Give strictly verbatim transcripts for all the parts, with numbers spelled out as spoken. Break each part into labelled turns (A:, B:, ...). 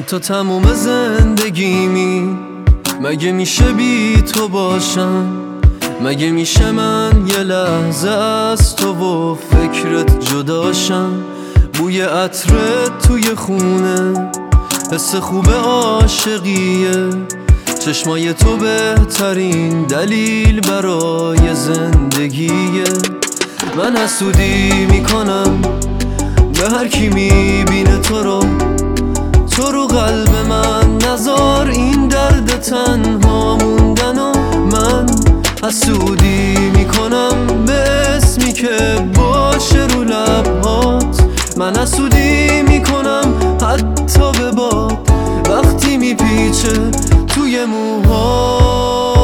A: تا تموم زندگیمی مگه میشه بی تو باشم؟ مگه میشه من یه لحظه از تو و فکرت جداشم؟ بوی عطرت توی خونه حس خوب عاشقیه، چشمای تو بهترین دلیل برای زندگیه. من حسودی میکنم به هر کی میبینه تو رو، تو رو قلب من نذار این درد تنها موندن و من حسودی میکنم به اسمی که باشه رو لبهات. من حسودی میکنم حتی به باد وقتی میپیچه توی موهات.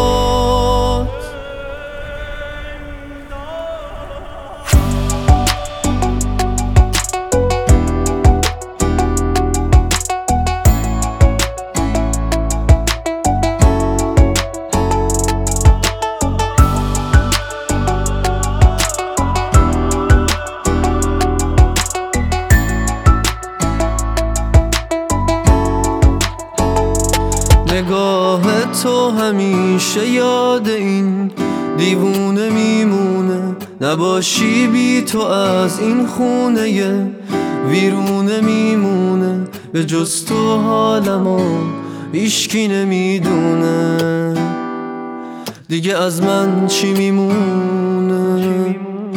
A: نگاه تو همیشه یاد این دیوونه میمونه، نباشی بی تو از این خونه ویرونه میمونه. به جز تو حالمو هیچکی نمیدونه، دیگه از من چی میمونه؟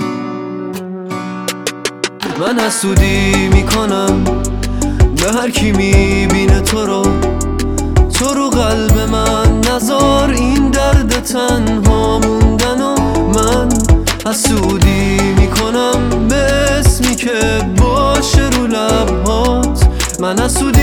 A: من حسودی میکنم به هر کی میبینه تو رو، تو رو قلب من نذار این درد تنها موندن و من حسودی میکنم به اسمی که باشه رو لبهات. من حسودی